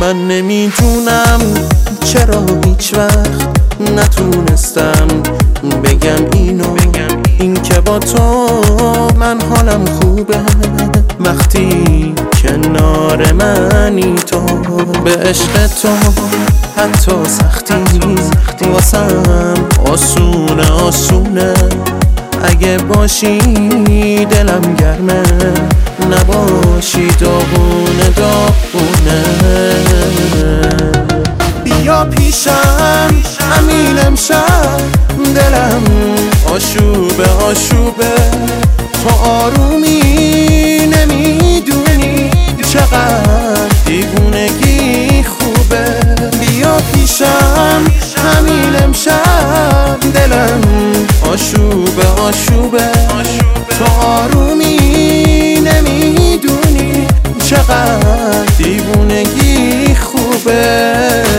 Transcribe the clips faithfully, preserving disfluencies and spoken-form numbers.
من نمیدونم چرا هیچ وقت نتونستم بگم اینو، این که با تو من حالم خوبه وقتی کنار منی. تو به عشق تو حتی سختی واسم آسونه آسونه، اگه باشی دلم گرمه، نباشی داغونه داغونه. بیا پیشم همین امشب، دلم آشوبه آشوبه، تو آرومی نمیدونی چقدر دیوونگی خوبه. بیا پیشم همین امشب، دلم آشوبه آشوبه، تو آرومی نمیدونی چقدر دیوونگی خوبه.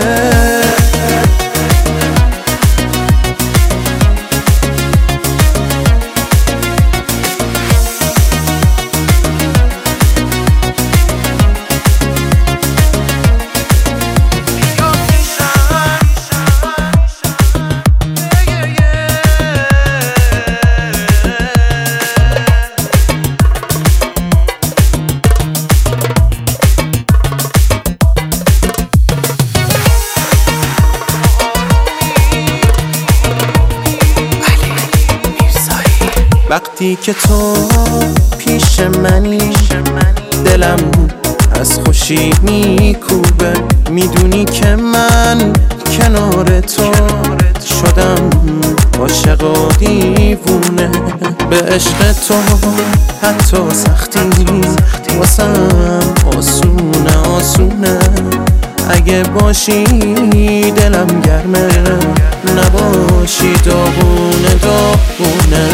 وقتی که تو پیش منی دلم از خوشی میکوبه، میدونی که من کنار تو شدم عاشق و دیوونه. به عشق تو حتی سختی واسم آسونه آسونه، اگه باشی دلم گرمه، نباشی داغونه داغونه.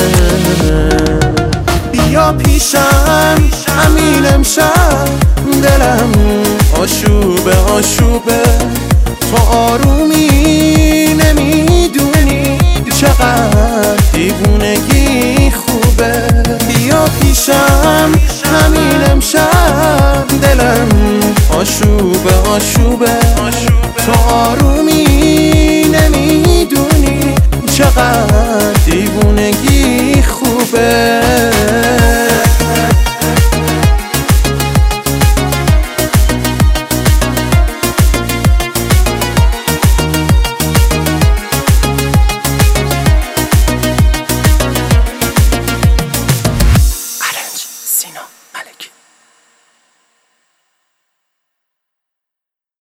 بیا پیشم همین امشب، دلم آشوبه آشوبه، تو آرومی نمیدونی چقدر دیوونگی خوبه. بیا پیشم همین امشب، دلم آشوبه آشوبه، تو آرومی نمیدونی چقدر دیوونگی خوبه.